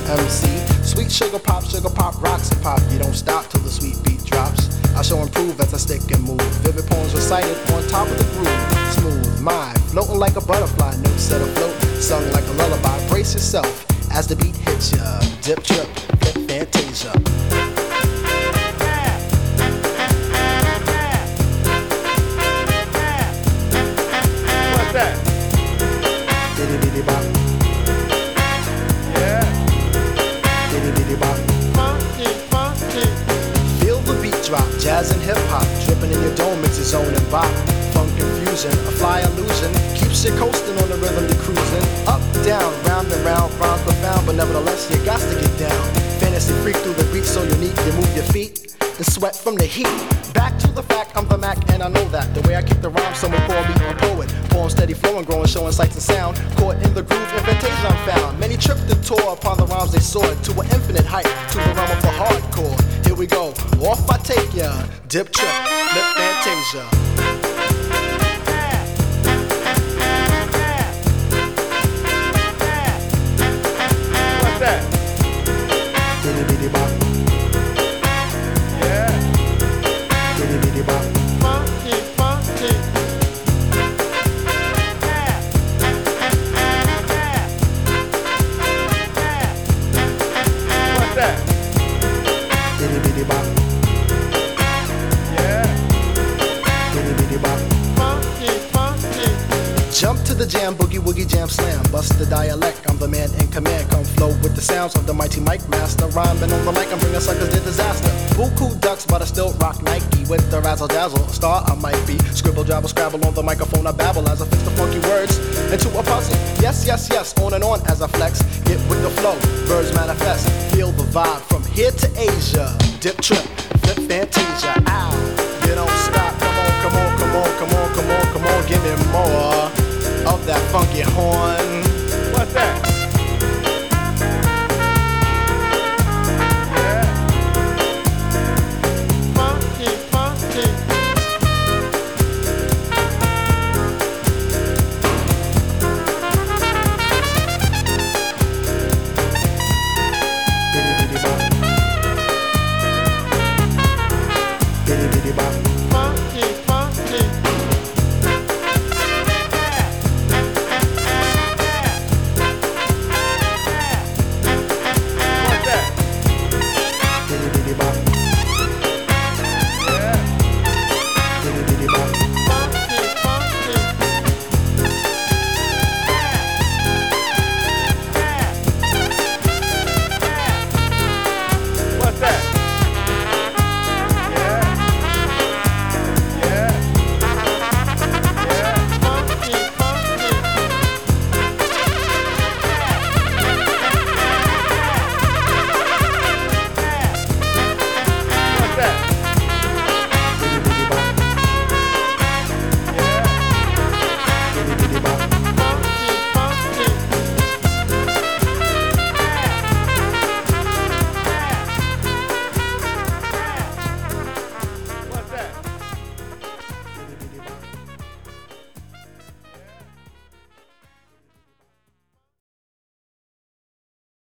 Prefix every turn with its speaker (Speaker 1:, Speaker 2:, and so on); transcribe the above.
Speaker 1: MC. Sweet sugar pop, rocks and pop. You don't stop till the sweet beat drops. I shall improve as I stick and move. Vivid poems recited on top of the groove. Smooth mind, floating like a butterfly. Notes set afloat, sung like a lullaby. Brace yourself as the beat hits ya. Dip, trip, flip, fantasia.
Speaker 2: What's that?
Speaker 1: Diddy diddy bop.
Speaker 2: Yeah.
Speaker 1: Diddy diddy bop.
Speaker 2: Funky, funky.
Speaker 1: Feel the beat drop, jazz and hip hop, dripping in your dome, it's your zone and bop. Funk confusion, a fly illusion, keeps you coasting on the rhythm you're cruising. Up, down, round and round, rhymes profound, but nevertheless you got to get down. Fantasy freak through the beat so unique, you move your feet and sweat from the heat. Back to the fact, I'm the Mac and I know that. The way I kick the rhyme, someone call me a poet. Poem steady flowing, growing, showing sights and sound. Caught in the groove, in fantasia I'm found. Many tripped and tore upon the rhymes they soared to an infinite height, to the realm of the hardcore. Here we go, off I take ya. Dip, trip, lip, fantasia.
Speaker 2: What's that?
Speaker 1: Diddy diddy bop.
Speaker 2: Yeah.
Speaker 1: Diddy diddy bop.
Speaker 2: Funky, funky. What's that?
Speaker 1: Diddy diddy bop.
Speaker 2: Yeah.
Speaker 1: Diddy diddy bop.
Speaker 2: Funky, funky.
Speaker 1: Jump to the jam, boogie woogie jam slam. Bust the dialect, I'm the man in command. Come flow with the sounds of the mighty mic master. Rhyming on the mic, I'm bringing suckers to disaster. Buku ducks, but I still rock Nike with the razzle dazzle. A star I might be. Scribble, jabble, scrabble on the microphone. I babble as I fix the funky words into a puzzle. Yes, yes, yes, on and on as I flex. Get with the flow, birds manifest. Feel the vibe from here to Asia. Dip, trip, flip, fantasia. Ow, you don't stop. Come on, come on, come on, come on, come on, come on. Give me more of that funky horn.
Speaker 2: What's that?